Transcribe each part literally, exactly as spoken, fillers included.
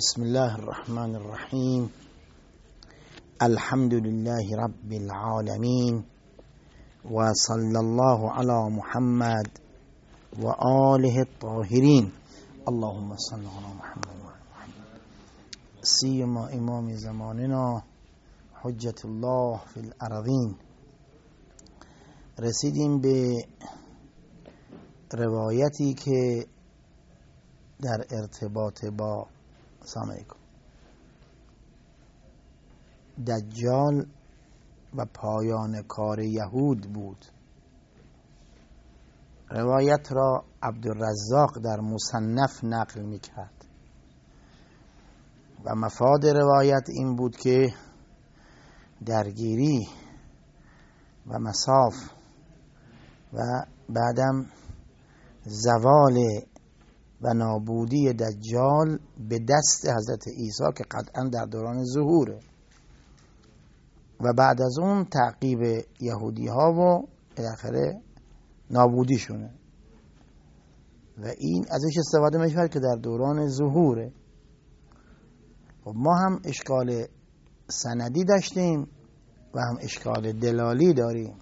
بسم الله الرحمن الرحیم. الحمد لله رب العالمین و صلی الله علی محمد و آله الطاهرین. اللهم صل علی محمد و آل محمد. سیما امام زماننا حجت الله فی الارضین. رسیدیم به روایتی که در ارتباط با سامعیکم دجال و پایان کار یهود بود. روایت را عبدالرزاق در مصنف نقل میکرد و مفاد روایت این بود که درگیری و مصاف و بعدم زوال و نابودی دجال به دست حضرت عیسی که قطعا در دوران ظهوره و بعد از اون تعقیب یهودی ها و بالاخره نابودی شونه و این ازش استفاده میشه که در دوران ظهوره. و ما هم اشکال سندی داشتیم و هم اشکال دلالی داریم.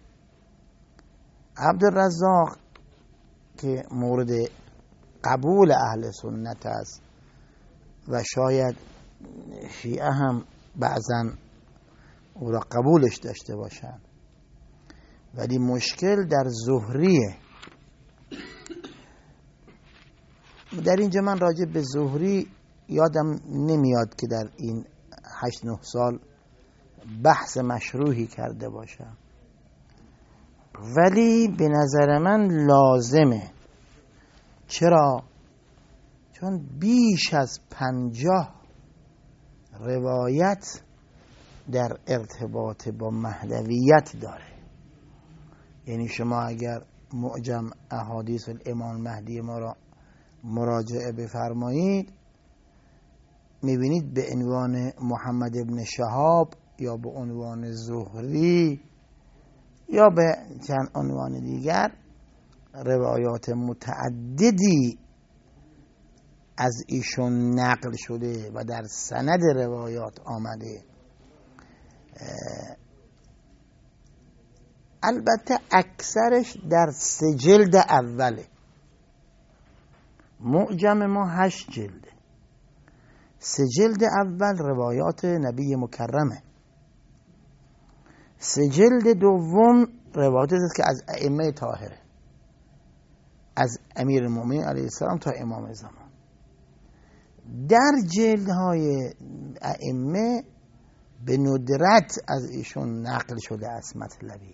عبدالرزاق که مورد قبول اهل سنت است و شاید شیعه هم بعضا او را قبولش داشته باشند، ولی مشکل در زهریه. در اینجا من راجع به زهری یادم نمیاد که در این هشت نه سال بحث مشروحی کرده باشم، ولی به نظر من لازمه. چرا؟ چون بیش از پنجاه روایت در ارتباط با مهدویت داره. یعنی شما اگر معجم احادیث الامام مهدی ما را مراجعه بفرمایید میبینید به عنوان محمد ابن شهاب یا به عنوان زهری یا به چند عنوان دیگر روایات متعددی از ایشون نقل شده و در سند روایات آمده. البته اکثرش در سه جلد اوله. معجم ما هشت جلده. سه جلد اول روایات نبی مکرمه. سه جلد دوم روایات است که از ائمه طاهره، از امیر المؤمنین علیه السلام تا امام زمان. در جلدهای ائمه به ندرت از ایشون نقل شده است مطلبی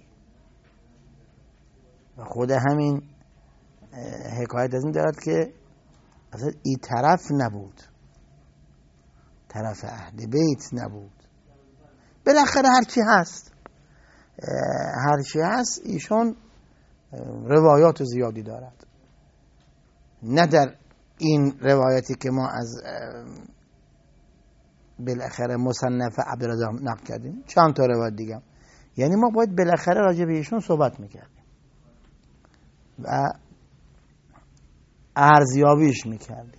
و خود همین حکایت از این دارد که اصلا این طرف نبود، طرف اهل بیت نبود. بالاخره هرچی هست هرچی هست ایشون روایات زیادی دارد. نه در این روایتی که ما از بالاخره مصنف عبدالرزاق نقل کردیم، چند تا روایت دیگه. یعنی ما باید بالاخره راجع به ایشون صحبت میکردیم و ارزیابیش میکردیم.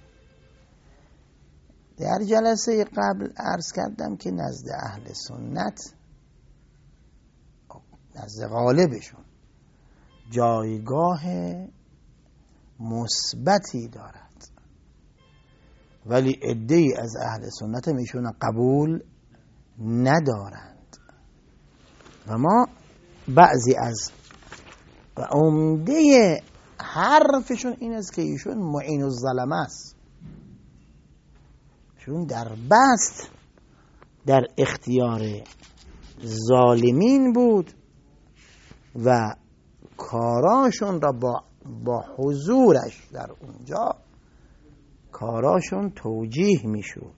در جلسه قبل عرض کردم که نزد اهل سنت، نزد غالبشون، جایگاه مثبتی دارد، ولی عده‌ای از اهل سنت میشون قبول ندارند و ما بعضی از و عمده حرفشون این است که ایشون معین الظلمه است. ایشون در بست در اختیار ظالمین بود و کاراشون را با با حضورش در اونجا کاراشون توجیه میشد.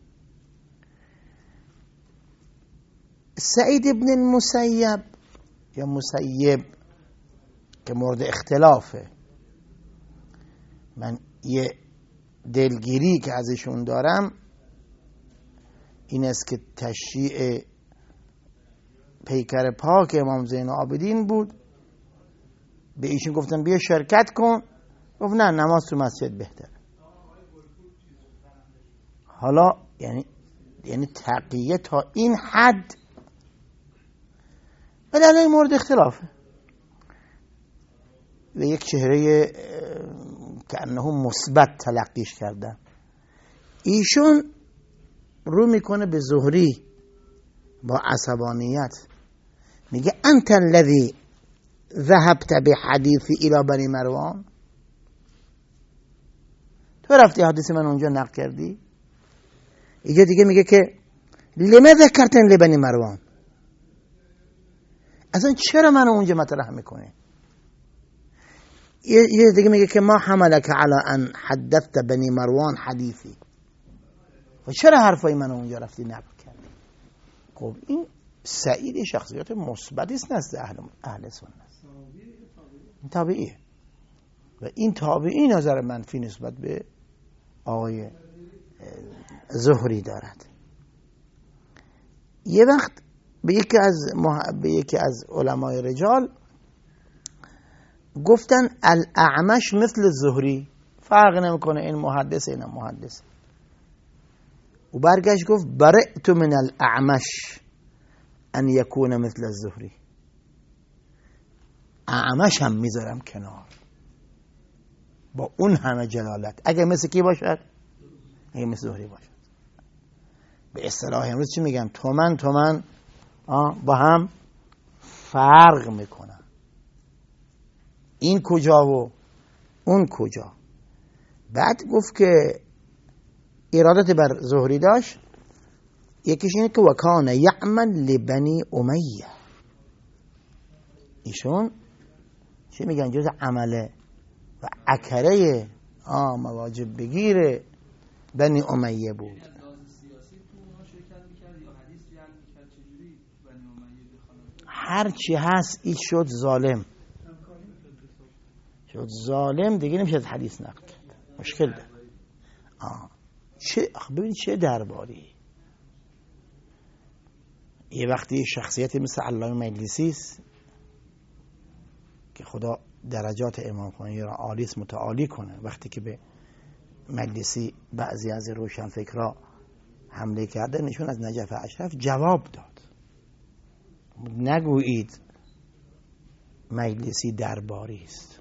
سعید ابن المسیب یا مسیب که مورد اختلافه، من یه دلگیری که ازشون دارم این است که تشییع پیکر پاک امام زین العابدین بود. به ایشون گفتن بیا شرکت کن، گفت نه، نماز تو مسجد بهتره. حالا یعنی یعنی تقیه تا این حد، ولی الان مورد اختلافه و یک چهره که انه مثبت تلقیش کردن. ایشون رو میکنه به زهری با عصبانیت، میگه انت الذی ذهبت بحدیثی الی بنی مروان، تو رفتی حدیث من اونجا نقل کردی. اینجا دیگه میگه که لما ذکرتن لبنی مروان، اصلا چرا من اونجا مطرح میکنه. یه دیگه میگه که ما حملک علی ان حدثت بنی مروان حدیثی، و چرا حرفای من اونجا رفتی نقل کردی. خب این سعید شخصیت مثبتی است نزد اهل اهل سنت، این تابعیه و این تابعی نظر منفی نسبت به آقای زهری دارد. یه وقت به یکی از مح... به یکی از علمای رجال گفتن الاعمش مثل زهری، فرق نمیکنه این محدث این محدث، و برگشت گفت برئت من الاعمش ان یکون مثل الزهری، اعمش هم میذارم کنار با اون همه جلالت، اگه مثل کی باشد؟ اگه مثل زهری باشد. به اصطلاح امروز چی میگن؟ تومن تومن با هم فرق میکنن، این کجا و اون کجا. بعد گفت که ارادت بر زهری داشت، یکیش اینه که وکان یعمل لبنی امیه، ایشون چی میگن؟ جز عمله و اکره آه مواجب بگیره بنی امیه بود. هر چی هست این شد ظالم، شد ظالم دیگه نمیشه حدیث نقل کرد، مشکل ده. آه چه ببینید چه درباری. یه وقتی شخصیتی مثل علامه مجلسی است که خدا درجات امام خمینی را عالی متعالی کنه، وقتی که به مجلسی بعضی از روشنفکرها حمله کرده نشون از نجف اشرف جواب داد. نگویید مجلسی درباری است،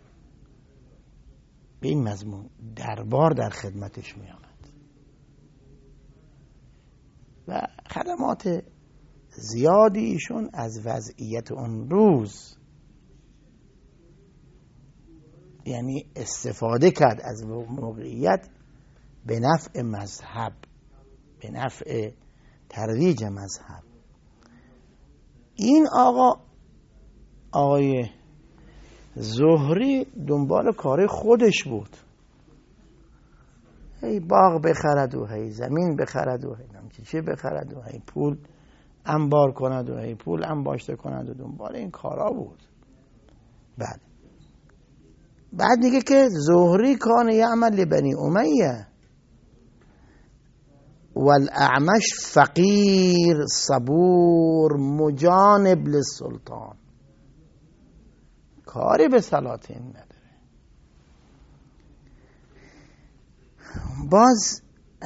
به این مضمون دربار در خدمتش می آمد و خدمات زیادی ایشون از وضعیت اون روز یعنی استفاده کرد از موقعیت به نفع مذهب، به نفع ترویج مذهب. این آقا آقای زهری دنبال کار خودش بود، هی باغ بخرد و هی زمین بخرد و هی چه بخرد و هی پول انبار کند و هی پول انباشته کند و دنبال این کارا بود. بعد بعد دیگه که زهری کان یعمل لبنی امیه والاعمش فقیر صبور مجانب للسلطان، کاری به سلاطین نداره. باز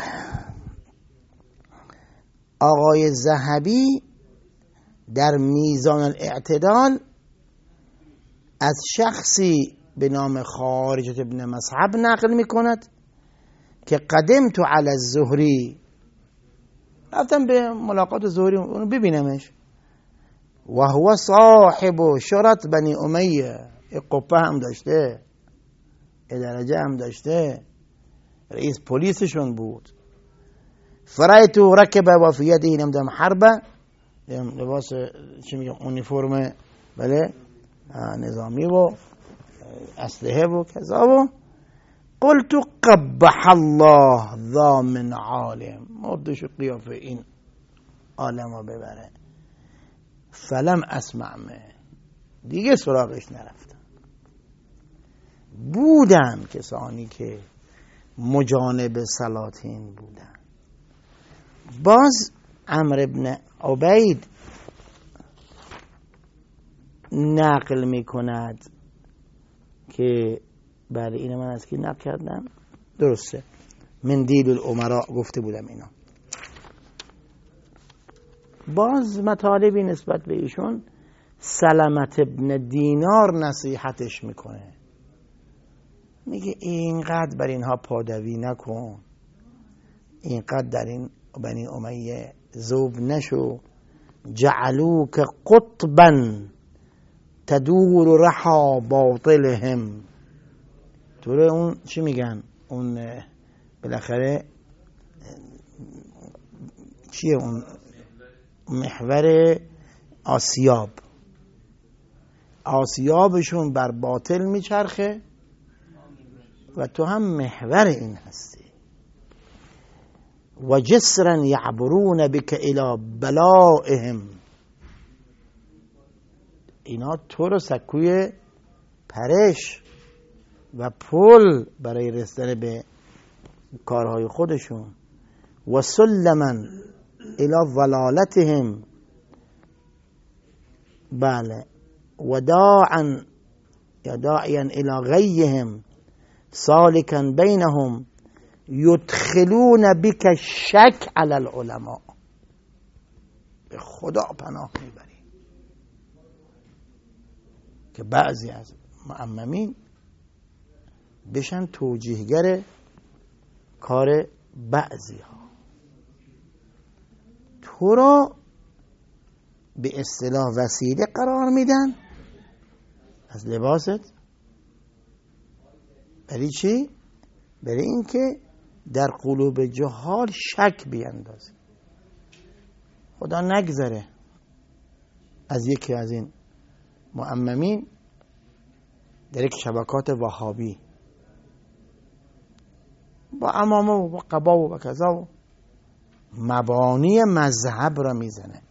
آقای ذهبی در میزان الاعتدال از شخصی به نام خارجة ابن مصعب نقل می کند که قدمت علی الزهری، رفتم به ملاقات زهری اونو ببینمش، و هو صاحب شرط بنی امیه، یک قبه هم داشته، یک درجه هم داشته، رئیس پلیسشون بود. فرایتو رکب و فی یده نمیدونم حربه، لباس چی میگم اونیفرم بله نظامی و اسلحه و کذا، و قلت قبح الله ذا من عالم، مردش قیافه این عالمو ببره. فلم اسمع منه، دیگه سراغش نرفتم. بودن کسانی که مجانب سلاطین بودن. باز عمرو بن عبید نقل می کند که بله اینو من از کی نقل کردم؟ درسته، مندیل الامراء گفته بودم اینا. باز مطالبی نسبت به ایشون، سلمت ابن دینار نصیحتش میکنه، میگه اینقدر بر اینها پادوی نکن، اینقدر در این بنی امیه ذوب نشو، جعلوک قطبا تدور رحا باطلهم. طوره اون چی میگن، اون بالاخره چیه اون محور آسیاب، آسیابشون بر باطل میچرخه و تو هم محور این هستی. و جسرا یعبرون بک الی بلائهم، اینا تو رو سکوی پرش و پل برای رسیدن به کارهای خودشون. و سلما الی ضلالتهم، بله، و داعا یا داعیا الی غیهم سالکا بینهم یدخلون بک شک علی العلماء. به خدا پناه میبری که بعضی از معممین بشن توجیهگر کار بعضی ها، تو را به اصطلاح وسیله قرار میدن از لباست. برای چی؟ برای اینکه در قلوب جهال شک بیندازی. خدا نگذره از یکی از این معممین در یک شبکات وهابی با عمامه و با قبا و با کذا و مبانی مذهب را میزنه.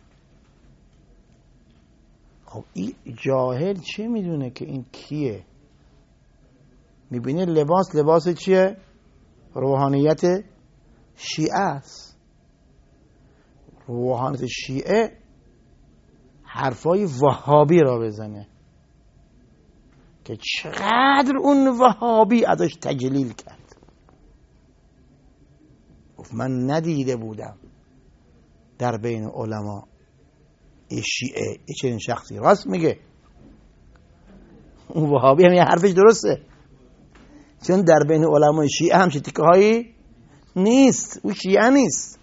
خب این جاهل چه میدونه که این کیه؟ میبینه لباس لباس چیه؟ روحانیت شیعه است. روحانیت شیعه حرفای وهابی را بزنه که چقدر اون وهابی ازش تجلیل کرد. گفت من ندیده بودم در بین علما شیعه این چنین شخصی. راست میگه، اون وهابی هم یه حرفش درسته، چون در بین علمای شیعه همچه تیکه هایی نیست. او شیعه نیست،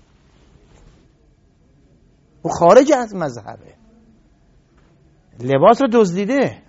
او خارج از مذهبه، لباس رو دزدیده.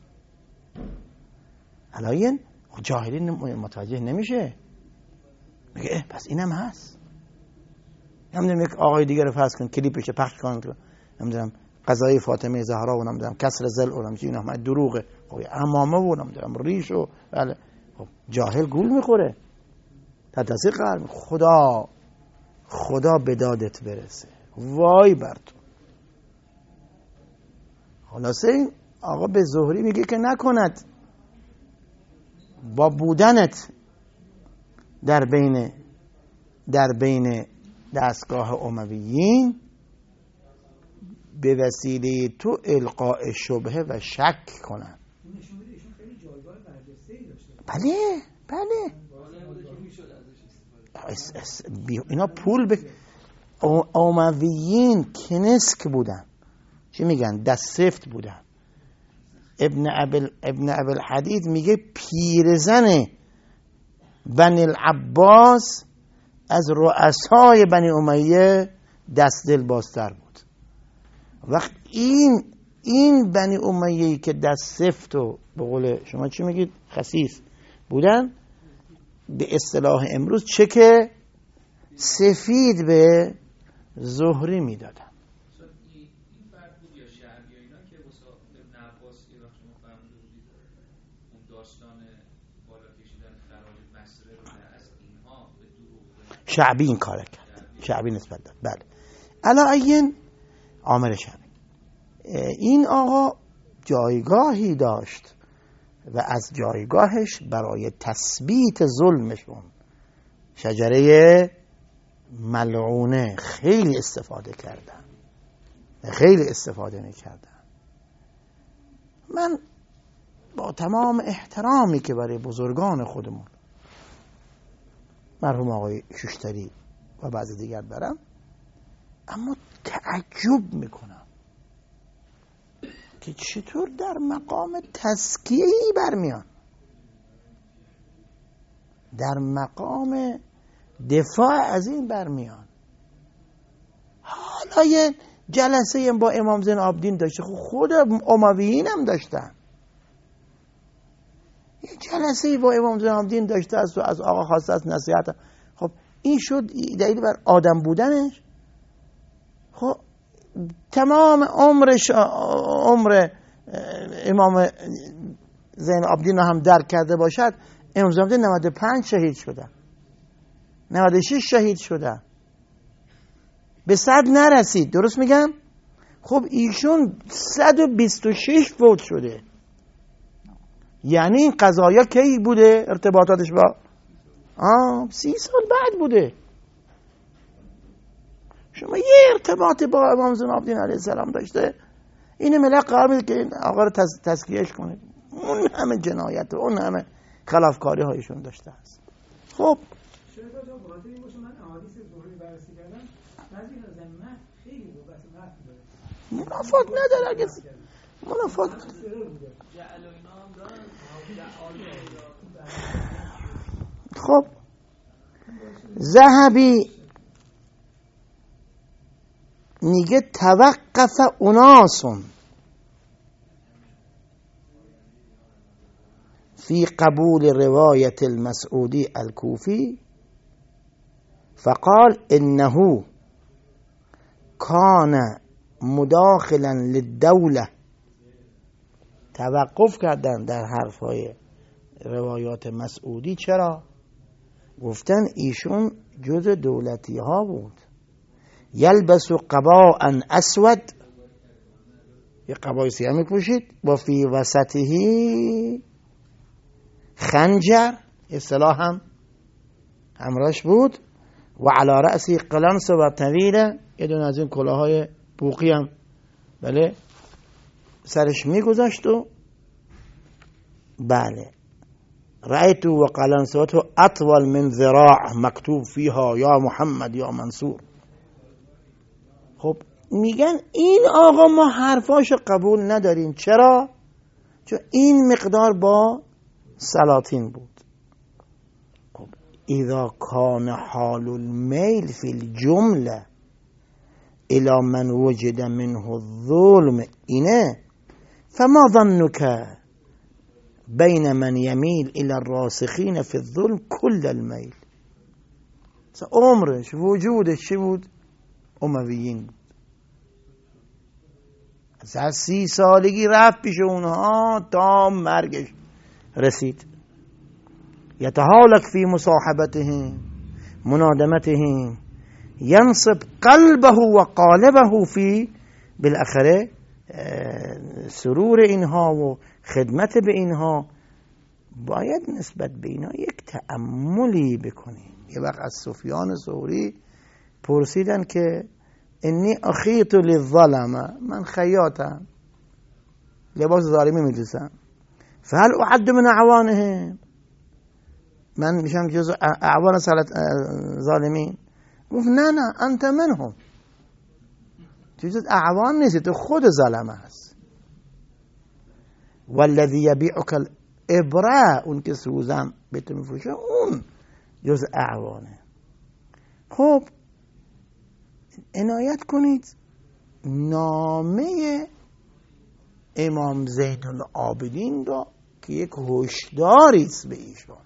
علایین جاهلی متوجه نمیشه، میگه اه پس اینم هست. نمیدونم یک آقای دیگه رو فرض کن کلیپش پخش کن، نمیدونم قضای فاطمه زهرا و نمیدونم کسر ذل و نمیدونم اینا همه دروغه، خب امامه و نمیدونم ریش و بله. خب جاهل گول میخوره، تا تاثیر قرار میکنه. خدا خدا به دادت برسه، وای بر تو. خلاصه این آقا به زهری میگه که نکند با بودنت در بین در بین دستگاه امویین به وسیله تو القاء شبهه و شک کنن. بله بله اینا پول به امویین کنسک بودن، چی میگن، دست سفت بودن. ابن ابل ابن ابل حدید میگه پیرزن بنی العباس از رؤسای بنی امیه دست دل بازتر بود. وقت این این بنی امیه‌ای که دست سفت و به قول شما چی میگید خسیس بودن، به اصطلاح امروز چک سفید به زهری میدادن. شعبی این کار کرد، شعبی نسبت داد. بله علاوه عامر شعبی این آقا جایگاهی داشت و از جایگاهش برای تثبیت ظلمشون شجره ملعونه خیلی استفاده کردن، خیلی استفاده میکردن. من با تمام احترامی که برای بزرگان خودمون مرحوم آقای شوشتری و بعضی دیگر دارم، اما تعجب میکنم که چطور در مقام تزکیه‌ای برمیان، در مقام دفاع از این برمیان. حالا یه جلسه با امام زین العابدین داشته، خود امویین هم داشتن، یه جلسه با امام زین العابدین داشته است و از آقا خواسته است نصیحت. خب این شد دلیل بر آدم بودنش. خب تمام عمرش عمر امام زین العابدین رو هم درک کرده باشد، امام زین العابدین نود و پنج شهید شده، نود و شش شهید شده، به صد نرسید. درست میگم؟ خب ایشون صد و بیست و شش فوت شده. یعنی این قضایا کی بوده؟ ارتباطاتش با آه سی سال بعد بوده. شما یه ارتباط با امام زین العابدین علیه السلام داشته، این ملت قرار میده که آقا رو تز... تزکیهش کنید. اون همه جنایت و اون همه خلافکاری هایشون داشته است. خب شاید تا بخاطر این باشه من احادیث ظهری بررسی کردم، بعضی از ذمت خیلی بود واسه وقت داره، منافات نداره. اگه منافات خب ذهبی میگه توقف اناسون فی قبول روایت المسعودی الكوفی فقال انه کان مداخلا للدوله. توقف کردن در حرفهای روایات مسعودی. چرا؟ گفتن ایشون جز دولتی ها بود. یلبس قباء اسود، یه قبای سیاه می پوشید، با فی وسطهی خنجر، اصطلاح هم همراش بود، و علی رأسی قلنس و طویله، یه دون از این کلاهای بوقی هم بله سرش می گذاشت. و بله رأیتو و قلنسوتو اطول من ذراع مکتوب فیها یا محمد یا منصور. خب میگن این آقا ما حرفاشو قبول نداریم. چرا؟ چون این مقدار با سلاطین بود. خب اذا کان حال المیل فی الجمله الى من وجد منه الظلم اینه، فما ظنك بین من یمیل الى الراسخین فی الظلم کل المیل. عمرش وجودش چی بود؟ امویین بود. از سی سالگی رفت پیش اونها تا مرگش رسید. یتحالک فی مصاحبتهم منادمتهم ینصب قلبه و قالبه فی بالاخره سرور اینها و خدمت به اینها. باید نسبت به اینها یک تأملی بکنیم. یه وقت از سفیان ثوری پرسیدن که انی اخیت للظلمه، من خیاطم، لباس ظالمی میدوسم، فهل اعد من اعوانهم، من میشم جزو اعوان ظالمین؟ گفت نه نه انت منهم، تو جز اعوان نیستی، تو خود ظالمه هست. والذی یبیعک الابره، اون که سوزن به تو میفروشه اون جز اعوانه. خب عنایت کنید نامه امام زین العابدین را که یک هشداری است به ایشون.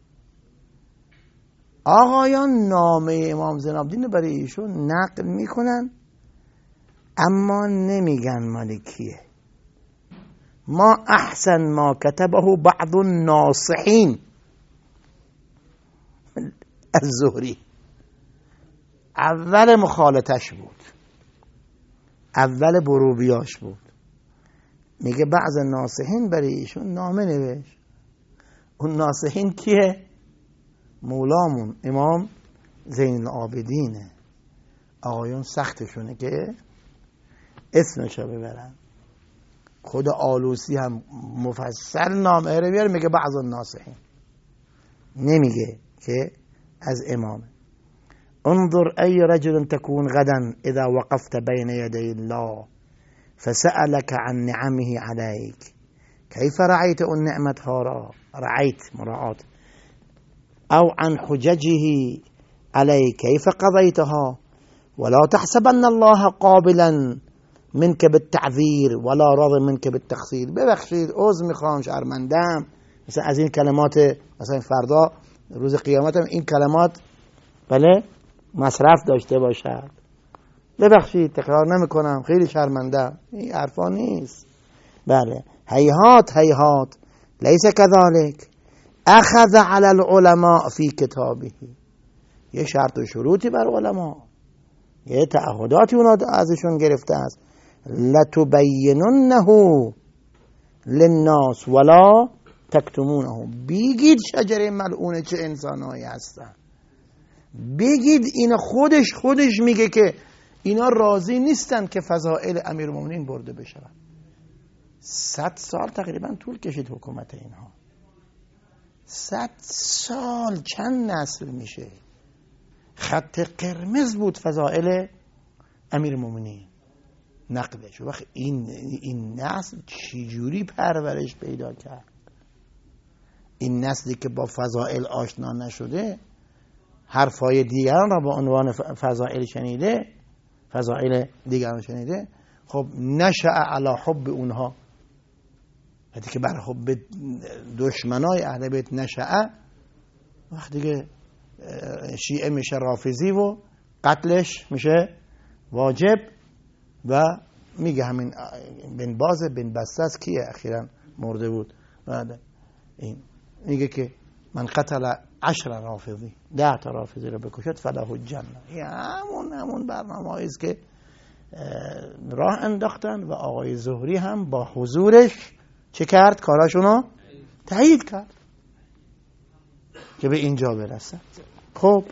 آقایان نامه امام زین العابدین برای ایشون نقل میکنن اما نمیگن مال کیه. ما احسن ما کتبه بعض الناصحین الزهری، اول مخالطش بود، اول بروبیاش بود. میگه بعض ناصحین برای ایشون نامه نوشت. اون ناصحین کیه؟ مولامون امام زین العابدینه. آقایون سختشونه که اسمشو ببرن. خود آلوسی هم مفصل نامه رو بیاره، میگه بعض الناصحین، نمیگه که از امام. انظر ای رجل تكون غدا اذا وقفت بين يدي الله فسألك عن نعمه عليك كيف رعيت النعمة هارا رعيت مراعاة أو عن حججه عليك كيف قضيتها. ولا تحسبن الله قابلا منك بالتعذير ولا راض منك بالتقصير. ببخشید، عذر میخوام، شرمندم، مثلا از این کلمات، مثلا فردا روز قیامت هم این کلمات بله مصرف داشته باشد. ببخشید تکرار نمیکنم، خیلی شرمندم. این حرفا نیست. بله هیهات هیهات لیس كذلك. اخذ على العلماء في کتابه. یه شرط و شروطی بر علما، یه تعهداتی اونا ازشون گرفته است. لتبیننه للناس ولا تکتمونه. بگید شجره ملعونه چه انسانهایی هستن. بگید این خودش خودش میگه که اینا راضی نیستن که فضائل امیرالمومنین برده بشه. صد سال تقریبا طول کشید حکومت اینها. صد سال چند نسل میشه. خط قرمز بود فضائل امیرالمومنین نقلش. وقت این این نسل چجوری پرورش پیدا کرد؟ این نسلی که با فضائل آشنا نشده، حرفای دیگران را با عنوان فضائل شنیده، فضائل دیگران شنیده، خب نشأ علی حب اونها. وقتی که بر حب دشمنای اهل بیت نشأ، وقتی که شیعه میشه رافضی و قتلش میشه واجب. و میگه همین بن باز بن بساس کیه اخیرا مرده بود، بعد این میگه که من قتل عشر رافضی، ده تا رافضی رو بکشد فله الجنه. همون همون برنامه‌ای است که راه انداختن و آقای زهری هم با حضورش چه کرد؟ کاراشونو تایید کرد که به اینجا برسد. خب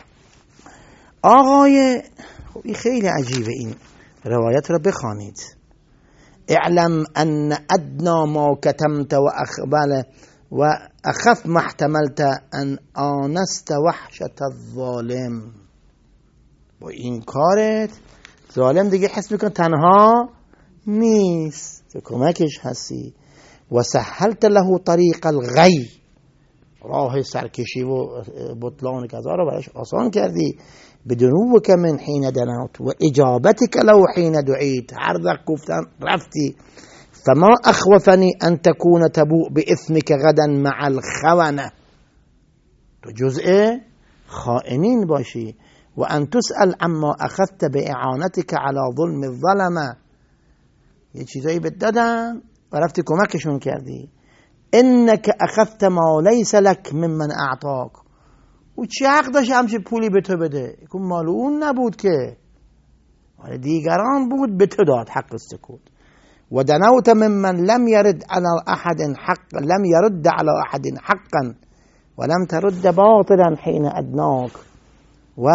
آقای خب این خیلی عجیبه، این روایت را بخوانید. اعلم ان ادنا ما کتمت و اخبال و اخف ما احتملت ان آنست وحشت الظالم. با این کارت ظالم دیگه حس میکن تنها نیست، تو کمکش هستی. و سهلت له طریق الغی، راه سرکشی و بطلان کذا رو براش آسان کردی. بدنوک من حین دنوت و اجابتک لو حین دعیت، هر وقت گفتن رفتی. فما اخوفنی ان تكون تبوء باثمك غدا مع الخونه، تو جزء خائنین باشی. و ان تسأل عما اخذت باعانتك على ظلم الظلمه، یه چیزایی بهت دادن و رفتی کمکشون کردی. انك اخذت ما ليس لك ممن اعطاك، و چه حق داشت همچه پولی به تو بده؟ که مال اون نبود که، مال دیگران بود، به تو داد حق سکوت. و دنوت ممن لم يرد على احد حق لم يرد على احد حقا ولم ترد باطلا حين ادناك. و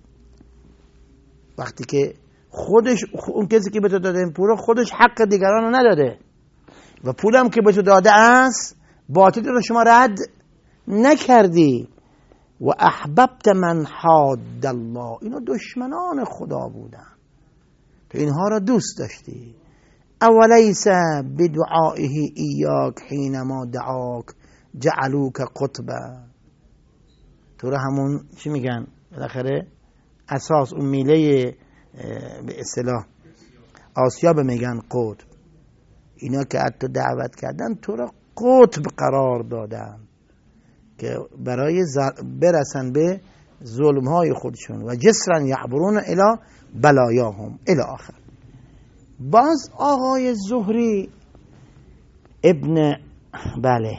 وقتی که خودش اون کسی که به تو داده این پول خودش حق دیگران رو نداده و پولم که به تو داده است باطل رو شما رد نکردی. و احببت من حاد الله، اینو دشمنان خدا بودن، تو اینها را دوست داشتی. اولیس بدعائه ایاک حینما دعاک جعلوک قطبا، تو را همون چی میگن بالاخره اساس اون میله به اصطلاح آسیاب میگن قطب، اینا که از تو دعوت کردن تو را قطب قرار دادن که برای برسن به ظلم های خودشون. و جسرا یعبرون الی بلایاهم الی آخر. باز آقای زهری ابن بله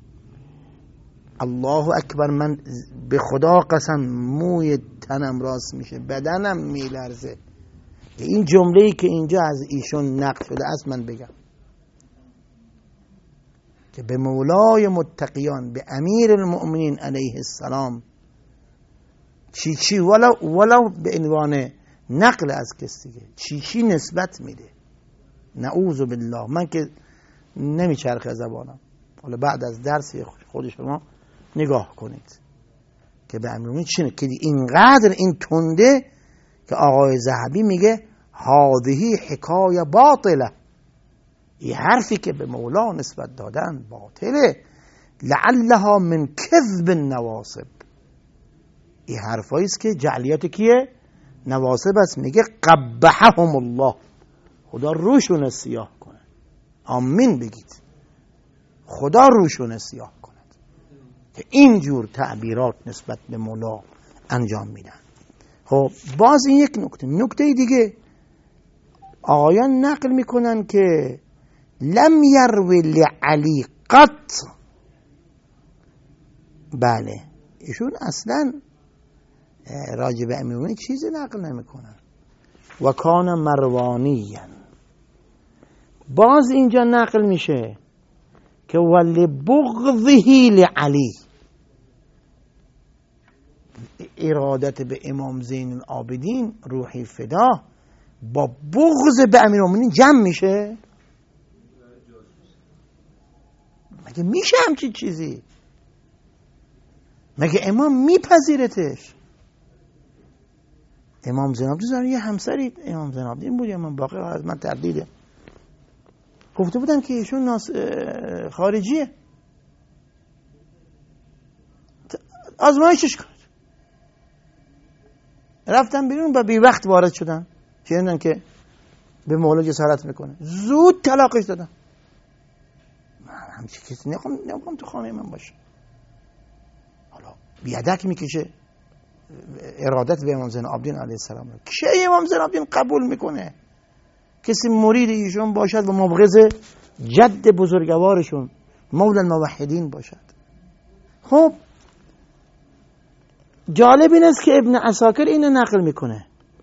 الله اکبر، من به خدا قسم موی تنم راست میشه، بدنم میلرزه این جمله‌ای که اینجا از ایشون نقل شده است من بگم که به مولای متقیان، به امیر المؤمنین علیه السلام چی چی ولو ولو به عنوان نقل از کسی دیگه چی چی نسبت میده. نعوذ بالله، من که نمیچرخه زبانم. حالا بعد از درس خود شما نگاه کنید. که به امیرالمومنین چنه که اینقدر این تنده که آقای ذهبی میگه هذه حکایه باطله، این حرفی که به مولا نسبت دادن باطله، لعلها من کذب النواصب، این حرفایی است که جعلیات کیه؟ نواصب است. میگه قبحهم الله، خدا روشون سیاه کنه. آمین بگید، خدا روشون سیاه کند که اینجور تعبیرات نسبت به مولا انجام میدن. خب باز این یک نکته. نکته دیگه آقایان نقل میکنن که لم یروی لعلی قط، بله ایشون اصلا راجب امیرالمومنین چیزی نقل نمیکنن. و کان مروانیا، باز اینجا نقل میشه که ولی بغضه لعلی، ارادت به امام زین العابدین روحی فدا با بغض به امیرالمومنین جمع میشه؟ مگه میشه همچین چیزی؟ مگه امام میپذیرتش؟ امام زین العابدین یه همسری امام زین العابدین بود، امام باقر از من تردیده گفته بودن که ایشون ناس خارجیه، آزمایشش کنید. رفتن بیرون و بی وقت وارد شدن، شنیدن که به مولا جسارت میکنه، زود طلاقش دادن. من همچی کسی نخوام نخوام تو خانه من باشه. حالا بیادک میکشه ارادت به امام زین العابدین علیه السلام. که امام زین العابدین قبول میکنه کسی مرید ایشون باشد و مبغض جد بزرگوارشون مولا الموحدین باشد؟ خب جالب این است که ابن عساکر اینو نقل میکنه.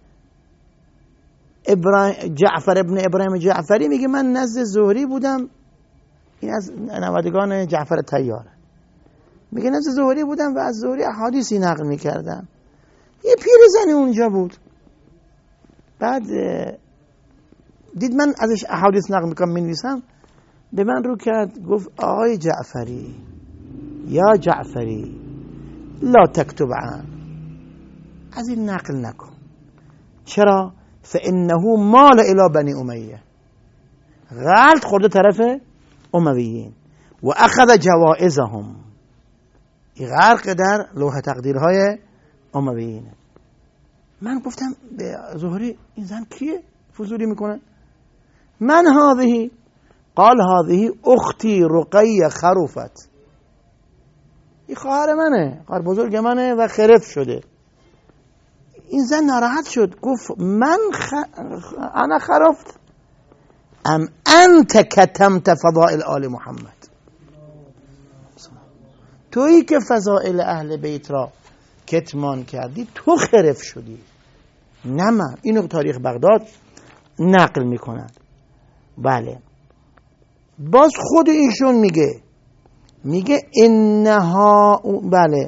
جعفر ابن ابراهیم جعفری میگه من نزد زهری بودم، این از نوادگان جعفر طیاره، میگه نزد زهری بودم و از زهری احادیثی نقل میکردم. یه پیرزنی اونجا بود، بعد دید من ازش احادیث نقل میکنم مینویسم، به من رو کرد گفت آقای جعفری، یا جعفری لا تکتب عن، از این نقل نکن. چرا؟ فانه مال الی بنی امیه، غلط خورده طرف امویین و اخذ جوائزهم، این غرق در لوح تقدیرهای امویین. من گفتم به زهری این زن کیه فضولی میکنه؟ من هذه؟ قال هذه اختی رقیه خروفت، این خواهر منه، خواهر بزرگ منه و خرف شده. این زن ناراحت شد، گفت من خ... انا خرفت ام انت کتمت فضائل آل محمد، تویی که فضائل اهل بیت را کتمان کردی، تو خرف شدی، نه من. اینو تاریخ بغداد نقل میکنن. بله باز خود ایشون میگه میگه انها، بله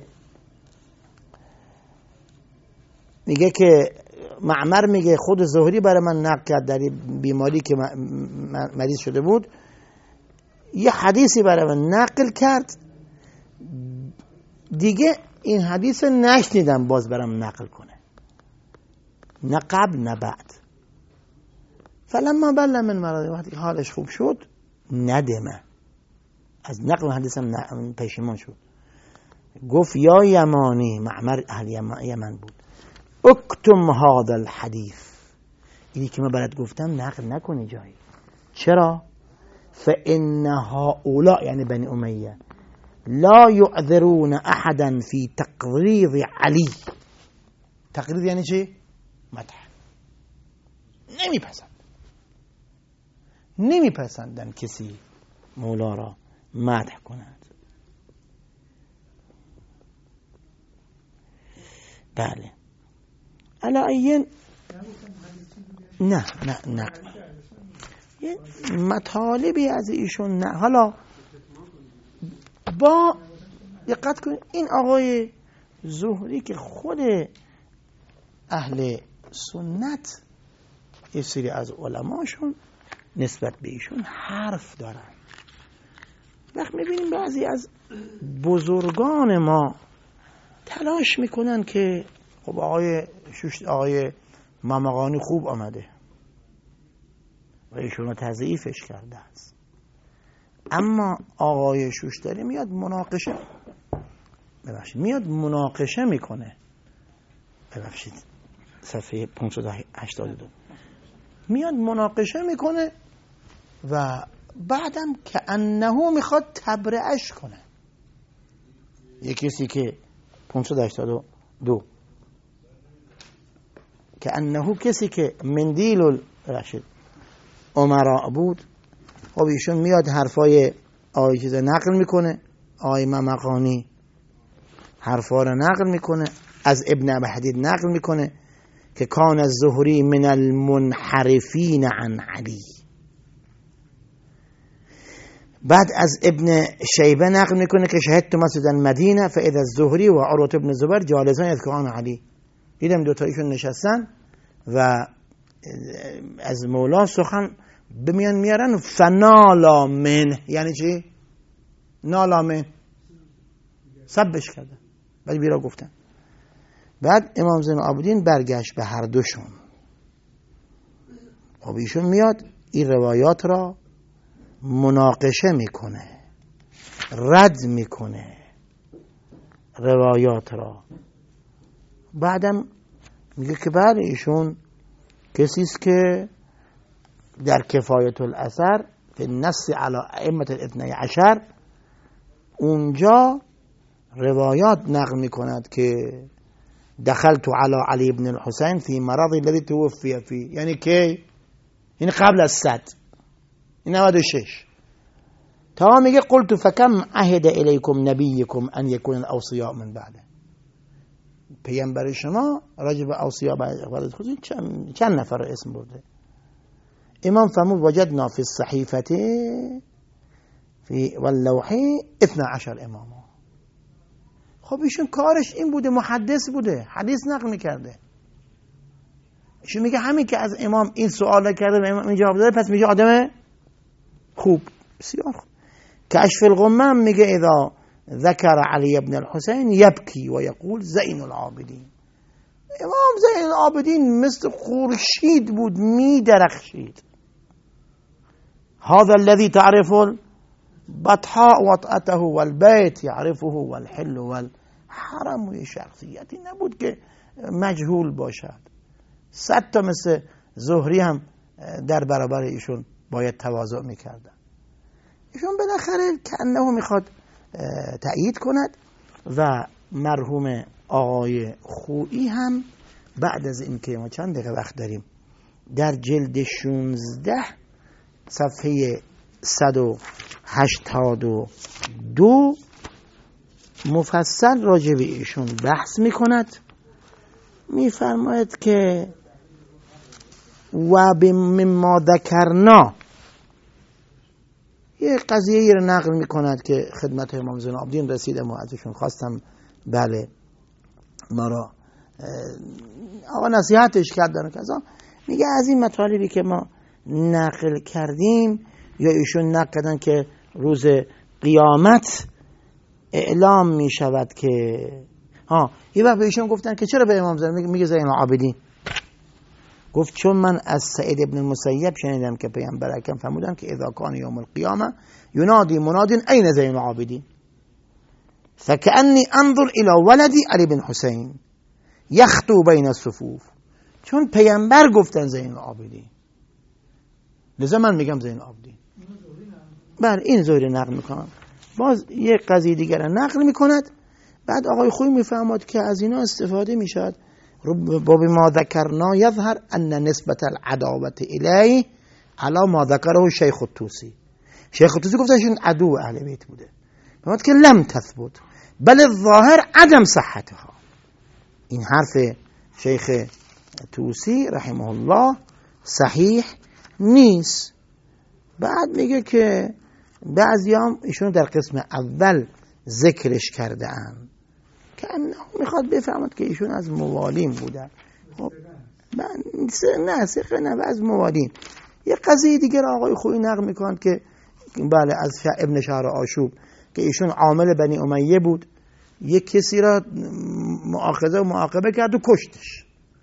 میگه که معمر میگه خود زهری برای من نقل کرد در بیماری که مریض شده بود، یه حدیثی برای من نقل کرد دیگه، این حدیث نشنیدم باز برام نقل کنه، نه قبل نه بعد. فلما بل من مرض، وقتی حالش خوب شد ندمه از نقل حدیثم پشیمان شد. گفت یا یمانی، معمر اهل یمن بود، اکتم هذا الحدیث، اینی که من برات گفتم نقل نکنی جایی. چرا؟ فان هؤلاء یعنی بنی امیه لا يعذرون احدا في تقريض علی. تقريض یعنی چی؟ مدح. نمیپسند نمیپسندن کسی مولا را مدح کند. بله علایین نه نه نه یه مطالبی از ایشون نه. حالا با دقت کنید این آقای زهری که خود اهل سنت یه سری از علماشون نسبت به ایشون حرف دارن. وقت میبینیم بعضی از بزرگان ما تلاش میکنن که خب آقای شوش آقای ممقانی خوب آمده و ایشونو تضعیفش کرده است، اما آقای شوشتری میاد مناقشه ببخشید میاد مناقشه میکنه ببخشید صفحه پانصد و هشتاد و دو میاد مناقشه میکنه و بعدم که انه میخواد تبرئش کنه. یک کسی که پانصد و هشتاد و دو که انه کسی که مندیل رشید عمراء بود، خب ایشون میاد حرفای آقای چیز نقل میکنه، آقای ممقانی حرفا رو نقل میکنه، از ابن ابی حدید نقل میکنه که کان الزهری من المنحرفین عن علی. بعد از ابن شیبه نقل میکنه که شهدت مسجد المدینه فاذا الزهری و عروة ابن زبیر جالسان یذکران علی. دیدم دوتایشون نشستن و از مولا سخن بمیان میارن فنالا من، یعنی چی؟ نالا من سبش کردن، بعد بیرا گفتن. بعد امام زین العابدین برگشت به هر دوشون، خب ایشون میاد این روایات را مناقشه میکنه، رد میکنه روایات را. بعدم میگه که بله ایشون کسی است که در کفایت الاثر فی النص علی ائمه الاثنی عشر اونجا روایات نقل میکند که دخلت علی علی بن الحسین فی مرض الذي توفی فيه، یعنی که این قبل از صد نود و شش تا میگه قلت فکم عهد الیکم نبیکم ان یکون الاوصیاء من بعده. پیامبر شما راجع به اوصیا بعد خودش چند, چند نفر اسم برده؟ امام فرمود وجدنا فی الصحیفه فی واللوح اثنا عشر اماما. خب ایشون کارش این بوده، محدث بوده، حدیث نقل میکرده. ایشون میگه همین که از امام این سوال کرده و امام این جواب داده پس میگه آدم خوب، بسیار خوب. کشف الغمه میگه اذا ذکر علی ابن الحسین یبکی و یقول زین العابدین. امام زین العابدین مثل خورشید بود، می درخشید. هذا الذي تعرف البطحاء وطأته والبيت يعرفه والحل والحرم. و شخصیتی نبود که مجهول باشد. صد تا مثل زهری هم در برابر ایشون باید تواضع میکردن. ایشون بالاخره کانه میخواد تأیید کند و مرحوم آقای خویی هم بعد از اینکه ما چند دقیقه وقت داریم در جلد شانزده صفحه صد و هشتاد و دو مفصل راجع به ایشون بحث میکند. میفرماید که و مما ذکرنا، یه قضیه رو نقل میکند که خدمت امام زین العابدین رسیده، ما ازشون خواستم بله ما را آقا نصیحتش کردن که ازا میگه از این مطالبی که ما نقل کردیم یا ایشون نقل کردن که روز قیامت اعلام میشود که ها یه وقت به ایشون گفتن که چرا به امام زین میگه زین العابدین، گفت چون من از سعید ابن المسیب شنیدم که پیامبر اکرم فرمودن که اذا کان یوم القیامه ینادی مناد این زین العابدین فکأنی انظر الی ولدی علی بن حسین یخطو بین الصفوف. چون پیامبر گفتن زین العابدین لذا من میگم زین العابدین. بله این زهری نقل میکنم. باز یک قضیه دیگر نقل میکند. بعد آقای خویی میفهمد که از اینا استفاده میشد. با ما ذکرنا یظهر ان نسبت العداوه الیه علی ما ذکره شیخ الطوسی. شیخ الطوسی گفته ایشون عدو اهل بیت بوده، فرمود که لم تثبت بل الظاهر عدم صحتها. این حرف شیخ طوسی رحمه الله صحیح نیست. بعد میگه که بعضیام ایشون در قسم اول ذکرش کرده اند که میخواد بفهمد که ایشون از موالین بودن. خب نه سقه نه از موالین. یه قضیه دیگر آقای خویی نقل میکنند که بله از ابن شهر آشوب که ایشون عامل بنی امیه بود. یک کسی را مؤاخذه و معاقبه کرد و کشتش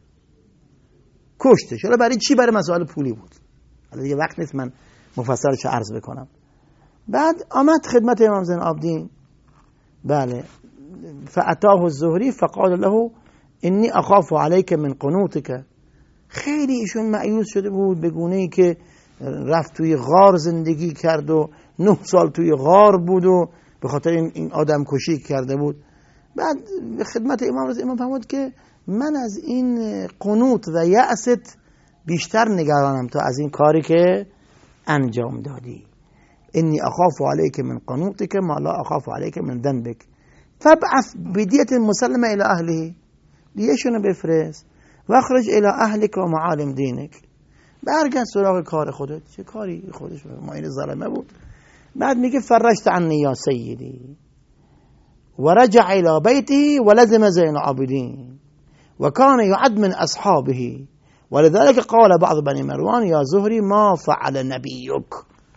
کشتش حالا برای چی؟ برای مسائل پولی بود. حالا دیگه وقت نیست من مفصلش عرض بکنم. بعد آمد خدمت امام زین العابدین، بله، فاتاه الزهری فقال له انی اخاف علیک من قنوتک. خیلی ایشون مایوس شده بود، به گونه‌ای که رفت توی غار زندگی کرد و نه سال توی غار بود و به خاطر این, این آدم کشی کرده بود. بعد به خدمت امام رسید، امام فرمود که من از این قنوت و یأست بیشتر نگرانم تا از این کاری که انجام دادی. انی اخاف علیک من قنوتک ما لا اخاف علیک من ذنبک فابعث بدیة مسلمه الى اهله. دیشونو بفرست و اخرج الى اهلک و معالم دینک. برگرد سراغ کار خودت. چه کاری خودش ما این ظالمه بود. بعد میگه فرجت عنی یا سیدی و رجع الى بیته و لزم زین العابدین و کان یعد من اصحابه ولذلك قال بعض بنی مروان یا زهری ما فعل نبیک.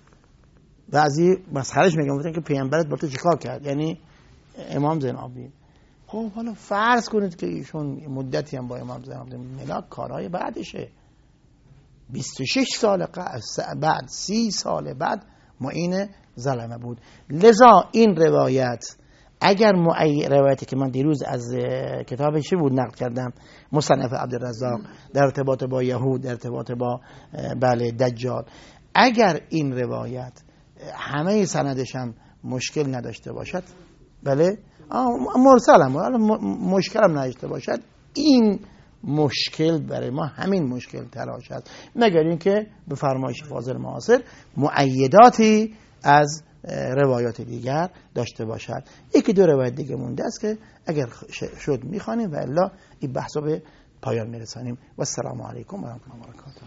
بعضی مسخرش میگن گفتن که پیامبرت با تو چیکار کرد، یعنی امام زین العابدین. خب حالا فرض کنید که ایشون مدتی هم با امام زین العابدین، ملاک کارهای بعدشه، بیست و شش سال بعد، سی سال بعد معین ظلمه بود. لذا این روایت اگر معی... روایتی که من دیروز از کتاب چی بود نقل کردم، مصنف عبدالرزاق، در ارتباط با یهود، در ارتباط با بله دجال، اگر این روایت همه سندش هم مشکل نداشته باشد، بله مرسل هم مشکل هم نداشته باشد، این مشکل برای ما همین مشکل تراش است، مگر اینکه به فرمایش فاضل معاصر مؤیداتی از روایات دیگر داشته باشد. یکی دو روایت دیگه مونده است که اگر شد میخوانیم و الا این بحثو به پایان میرسانیم. و السلام علیکم و رحمت الله و برکاته.